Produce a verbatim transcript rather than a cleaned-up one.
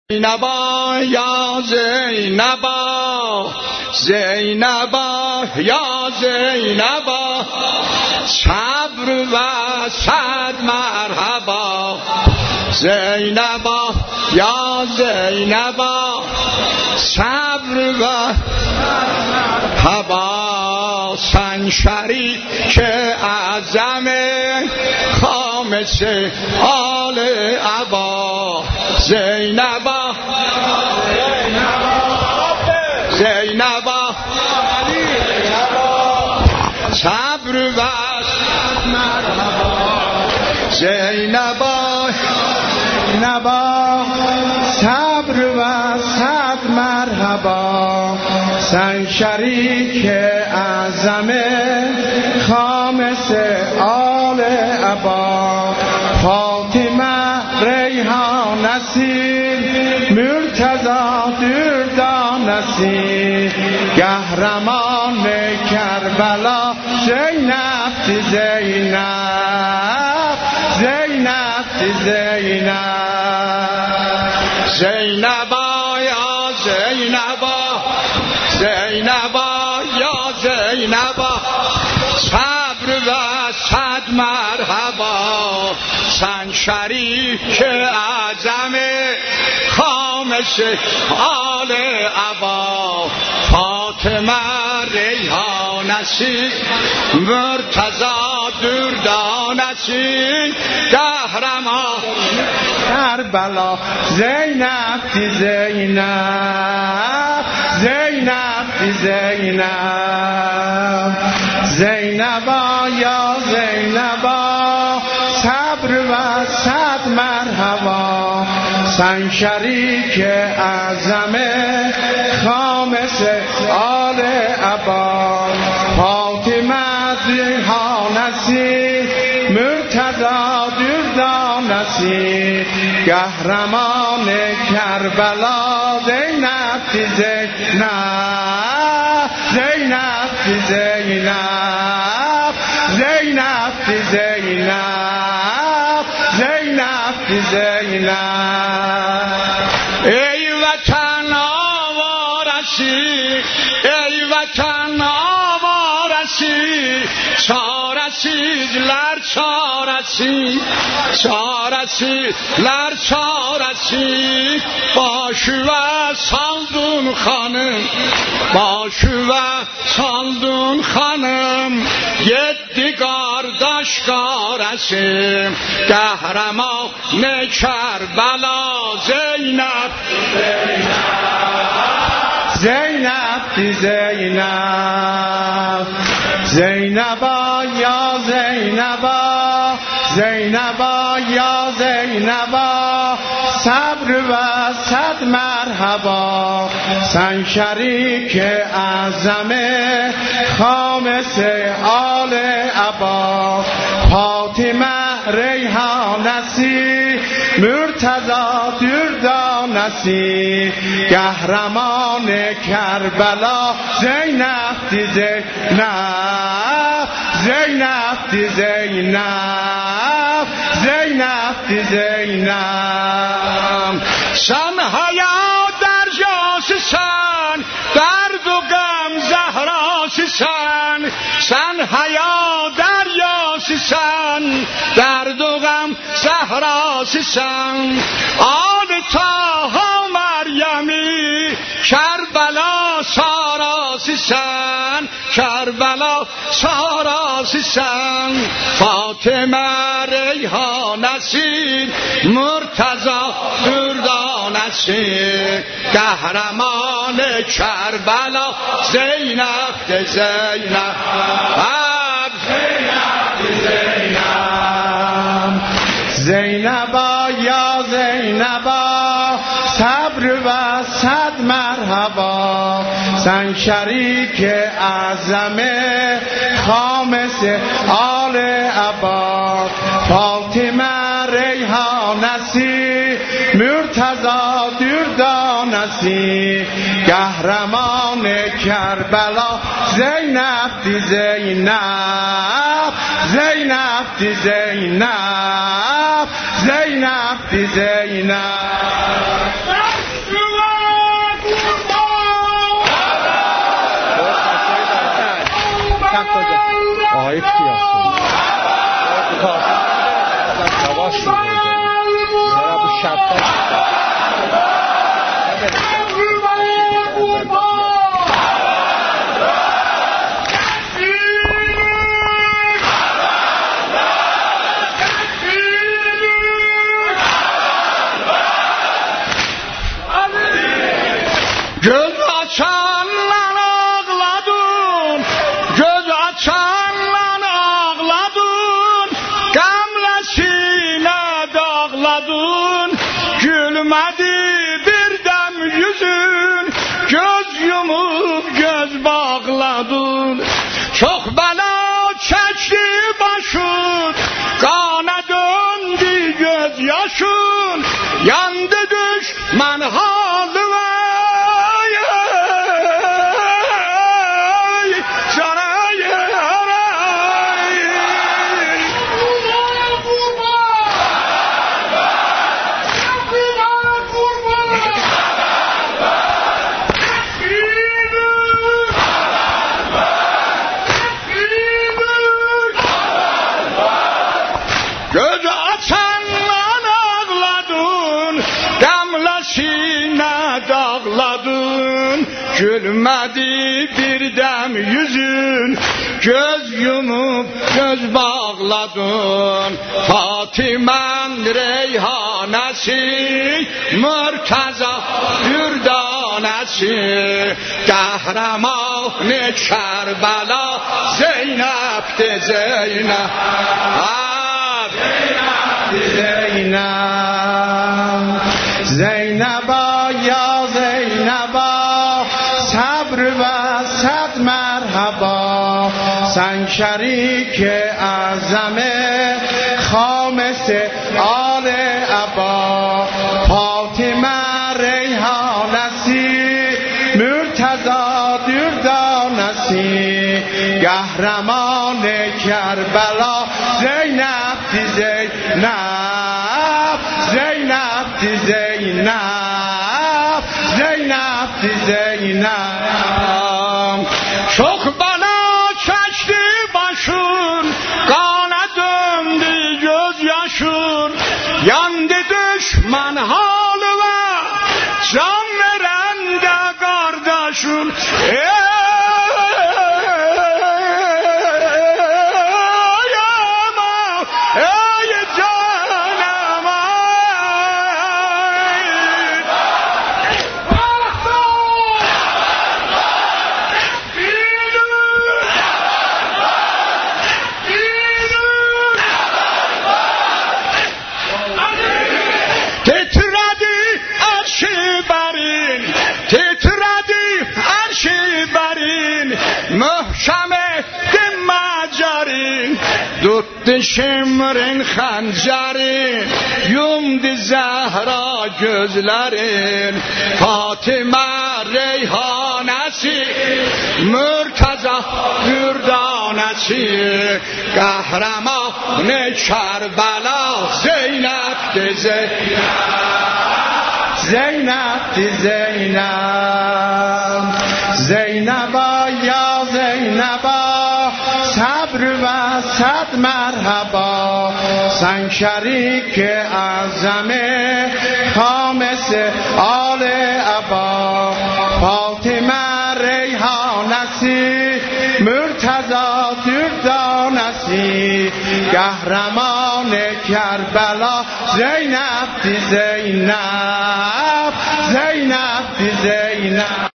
زینبا یا زینبا، زینبا یا زینبا، صبر و صد مرحبا. زینبا یا زینبا، صبر و مرحبا. سنشری که اعظم خامس آل عبا. زینبا زینبا صبر و مرحبا. زینبا زینبا صبر و صد مرحبا. سن شریک اعظم خامس آل عبا. فاطمه ریحان نصیر مرتضی دردانسی. قهرمان کربلا زینب تی زینب، زینب تی زینب. زینبا یا زینبا، زینبا یا زینبا، صبر و صد مرحبا. سن شریک اعظم خامس آل عبا. فاطمه ریحانسی مرتضی دردانسی. قهرمان کربلا زینب تی زینب، زینب تی زینب. زینبا یا زینبا صبر و صد مرحبا. سن شریک اعظم خامس آل عبا. فاطمه ریحانسی مرتضی دردانسی. قهرمان کربلا زینب تی زینب، زینب تی زینب، زینب تی زینب، زینب تی زینب. ای وطن آوارسی، ای وطن آوارسی، چارسی لر چارسی، چارسی لر چارسی. باشو و سالدون خانم، باشو و سالدون خانم، یدگار داشکارسی. قهرمان کربلا زینب، زینب تی زینب. زینبا یا زینبا، زینبا یا زینبا صبر و صد مرحبا. سن شریک اعظم خامس آل عبا. فاطمه ریحانسی مرتضی دردانسی. قهرمان کربلا زینب تی زینب، زینب تی زینب، زینب تی زینب. سن حیات در جاس سن، درد و غم زهراس سن. سن حیات در یاس سن، درد و غم زهراس سن. آل طه مریمی کربلا ساراس سن، کربلا ساراس سن. فاطمه ریحانسی مرتضی دردانسی. قهرمان کربلا زینب تی زینب، زینب تی زینب. زینبا یا زینبا صبر و صد مرحبا. سن شریک اعظم خامس آل عبا. فاطمه ریحانسی مرتضی دردانسی. قهرمان کربلا زینب تی زینب، زینب تی زینب، زینب تی زینب. Göz açanlar ağladın, göz açanlar ağladın, gamlasıyla dağladın, gülmedi bir dem yüzün, göz yumup göz bağladın. Çok bela çekti başın, kana döndü göz yaşın, yandı düşman halı. Göz açanlar ağladın, damlasına dağladın, gülmedi bir dem yüzün, göz yumup göz bağladın. Fatime'n reyhanesi, Mürteza dürdanesi, kahraman-ı Kerbela Zeynep'ti Zeynep. Zeynep, Zeynep'a ya Zeynep'a, sabr ve sad merhaba. Sen şerik azame, خامس آل عبا. فاطمه ریحانسی، مرتضی دردانسی، قهرمان کربلا زینب دی زینب، زینب دی زینب، زینب دی زینب. Çok bana çekti başın, kana döndü gözyaşın, yandı düşman halı ve can veren de kardeşin. Ey aman, ey canım, titredi arşı berin, titredi arşı berin, mühşem etti macarin, tuttu şimrin xancarin, yumdu Zehra gözlerin. Fatime reyhanesi, Mürteza dürdanesi, kahraman-ı Kerbela Zeynep'ti Zeynep. Zeynep di Zeynep, Zeynep'a ya Zeynep'a, sabr ve sad merhaba. Sen şerik azame, خامس آل عبا. فاطمه ریحانسی، مرتضی دردانسی، قهرمان کربلا زینب دی زینب، زینب دی زینب.